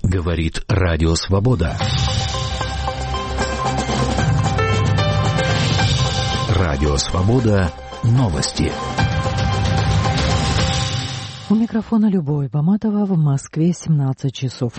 Говорит Радио Свобода. Радио Свобода. Новости. У микрофона Любовь Баматова, в Москве 17 часов.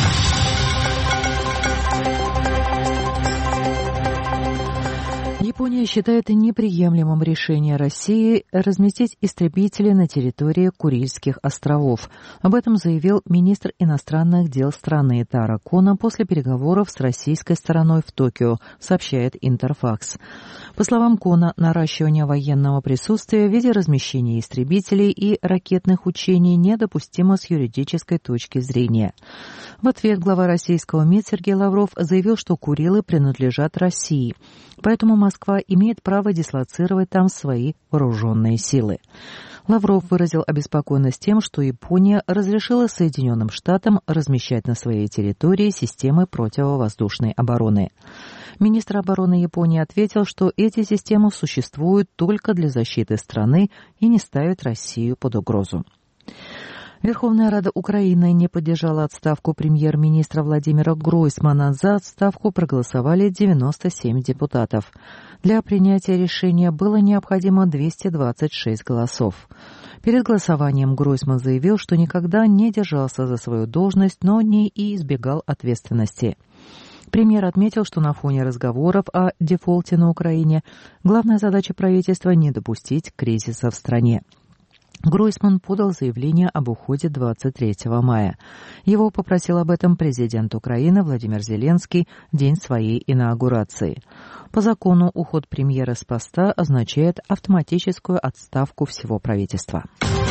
Япония считает неприемлемым решение России разместить истребители на территории Курильских островов. Об этом заявил министр иностранных дел страны Таро Коно после переговоров с российской стороной в Токио, сообщает Интерфакс. По словам Коно, наращивание военного присутствия в виде размещения истребителей и ракетных учений недопустимо с юридической точки зрения. В ответ глава российского МИД Сергей Лавров заявил, что Курилы принадлежат России, поэтому Москва имеет право дислоцировать там свои вооруженные силы. Лавров выразил обеспокоенность тем, что Япония разрешила Соединенным Штатам размещать на своей территории системы противовоздушной обороны. Министр обороны Японии ответил, что эти системы существуют только для защиты страны и не ставят Россию под угрозу. Верховная Рада Украины не поддержала отставку премьер-министра Владимира Гройсмана. За отставку проголосовали 97 депутатов. Для принятия решения было необходимо 226 голосов. Перед голосованием Гройсман заявил, что никогда не держался за свою должность, но не и избегал ответственности. Премьер отметил, что на фоне разговоров о дефолте на Украине главная задача правительства – не допустить кризиса в стране. Гройсман подал заявление об уходе 23 мая. Его попросил об этом президент Украины Владимир Зеленский в день своей инаугурации. По закону уход премьера с поста означает автоматическую отставку всего правительства.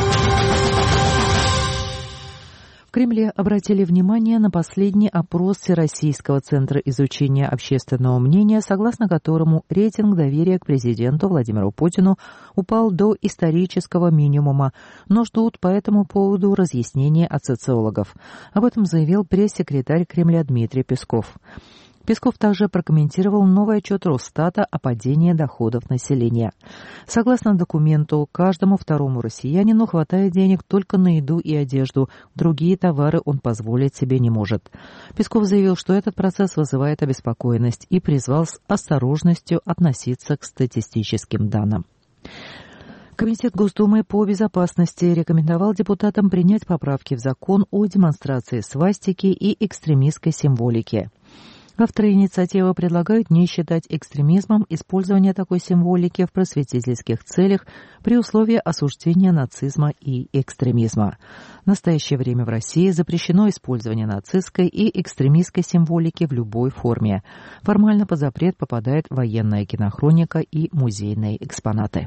В Кремле обратили внимание на последний опрос Всероссийского центра изучения общественного мнения, согласно которому рейтинг доверия к президенту Владимиру Путину упал до исторического минимума, но ждут по этому поводу разъяснения от социологов. Об этом заявил пресс-секретарь Кремля Дмитрий Песков. Песков также прокомментировал новый отчет Росстата о падении доходов населения. Согласно документу, каждому второму россиянину хватает денег только на еду и одежду, другие товары он позволить себе не может. Песков заявил, что этот процесс вызывает обеспокоенность и призвал с осторожностью относиться к статистическим данным. Комитет Госдумы по безопасности рекомендовал депутатам принять поправки в закон о демонстрации свастики и экстремистской символики. Авторы инициативы предлагают не считать экстремизмом использование такой символики в просветительских целях при условии осуждения нацизма и экстремизма. В настоящее время в России запрещено использование нацистской и экстремистской символики в любой форме. Формально под запрет попадает военная кинохроника и музейные экспонаты.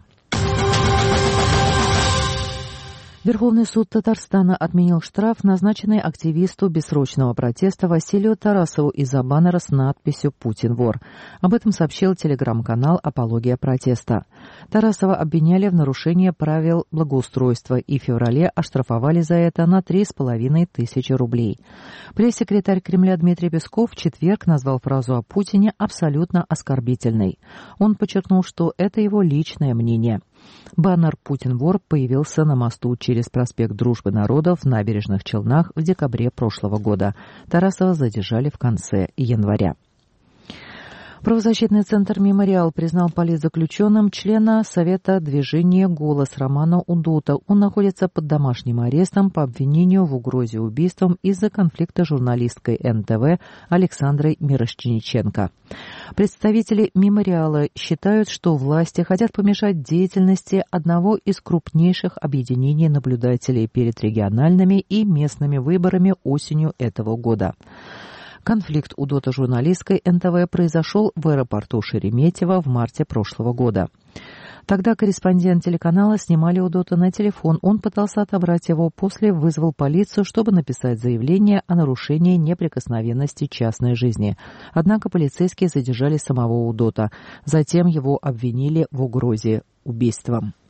Верховный суд Татарстана отменил штраф, назначенный активисту бессрочного протеста Василию Тарасову из-за баннера с надписью «Путин вор». Об этом сообщил телеграм-канал «Апология протеста». Тарасова обвиняли в нарушении правил благоустройства и в феврале оштрафовали за это на 3,5 тысячи рублей. Пресс-секретарь Кремля Дмитрий Песков в четверг назвал фразу о Путине абсолютно оскорбительной. Он подчеркнул, что это его личное мнение. Баннер «Путин вор» появился на мосту через проспект Дружбы народов в Набережных Челнах в декабре прошлого года. Тарасова задержали в конце января. Правозащитный центр «Мемориал» признал политзаключенным члена Совета движения «Голос» Романа Удота. Он находится под домашним арестом по обвинению в угрозе убийством из-за конфликта с журналисткой НТВ Александрой Мирошниченко. Представители «Мемориала» считают, что власти хотят помешать деятельности одного из крупнейших объединений наблюдателей перед региональными и местными выборами осенью этого года. Конфликт Удота с журналисткой НТВ произошел в аэропорту Шереметьево в марте прошлого года. Тогда корреспондент телеканала снимали Удота на телефон. Он пытался отобрать его, после вызвал полицию, чтобы написать заявление о нарушении неприкосновенности частной жизни. Однако полицейские задержали самого Удота. Затем его обвинили в угрозе убийством.